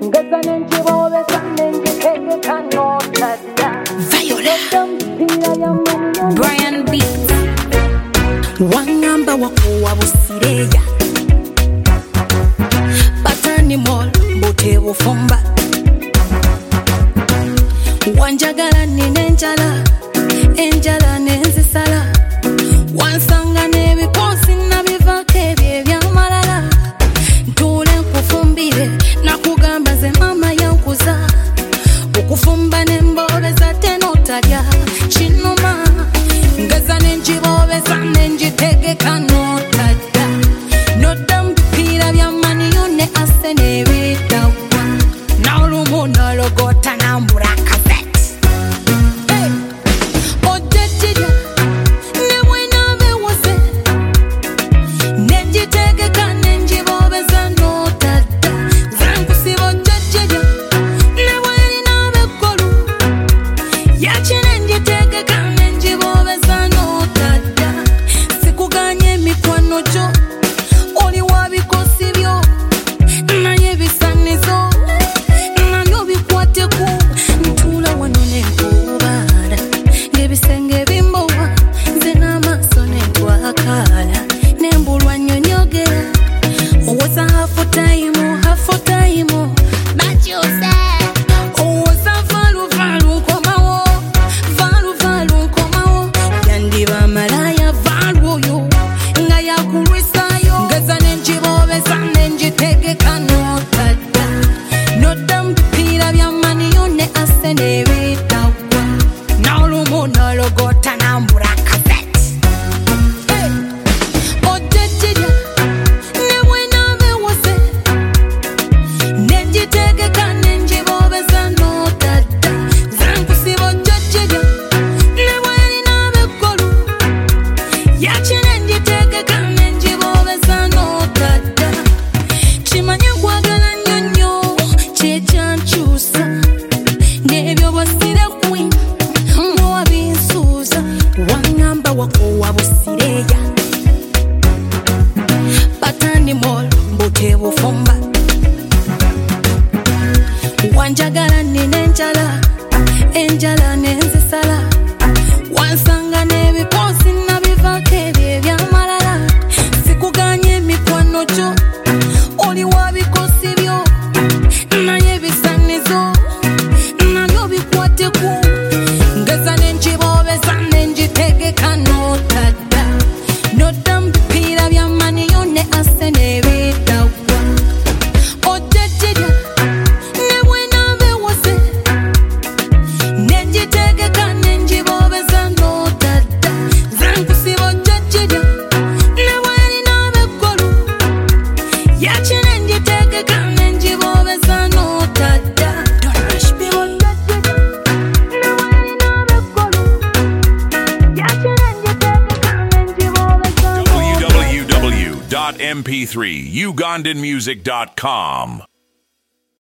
Brian Beats Wangamba wakuwa busireya Batani mall bote bufumba Wanjagala nine enjala nenzisala Wansanga nebiposi nabivake byebyamalala Ntule nkufumbire nakugamba ze mama yankuza Okufumba nembobeza tenotalya Chinoma Ngaza nenjibobeza nenjitegeka notalya Nodda mpira byamani yone ase nebitawa Naulumu nologota nambura kazet Hey Ojejija Nebwena bewose Nenjitegeka nenjibobeza notalya Zankusibo ojejija Nebwena bekolu Yachine njitegeka nenjibobeza notalya Sikuganye mikwano jo Oli wabikosi byo Naye bisanizo Nabyo bikwateku Ntula wano nenkubala Ngebisenge bimbowa Nze n'amaaso nentwakala Nembulwa nnyonyogera Owoza half time But you said Owoza valu nkomawo Yandiba malaya valu oyo Nga yakulwisayo Ngeza nenjibobeza nenjitegeka notalya Nodda mpira byamani yone ase nebitawa Naulumu nologota nambura kazet Hey Ojejija Nebwena bewose Nenjitegeka nenjibobeza notalya Zankusibo ojejija Nebwena bekolu Yachine njitegeka nenjibobeza notalya Chimanye nkwagala nnyo kyekyankyusa N'ebyo bwasire queen mwewabinsuuza Wangamba wakuwa busireya Batani mall mbote bufumba Wanjagala nine enjala nenzisala Wansanga nebiposi nabivake byebyamalala Sikuganye mikwano jo Oli wabikosi byo Naye bisanizo Nabyo bikwateku Ngeza nenjibobeza nenjitegeka notalya Nodda mpira byamani yone ase nebitawa Ojejija Nebwena bewose Nenjitegeka nenjibobeza notalya Zankusibo ojejija Nebwena bekolu Yachine njitegeka nenjibobeza notalya Don't rush me ojejija Nebwena bekolu Yachine njitegeka nenjibobeza notalya www.mp3ugandanmusic.com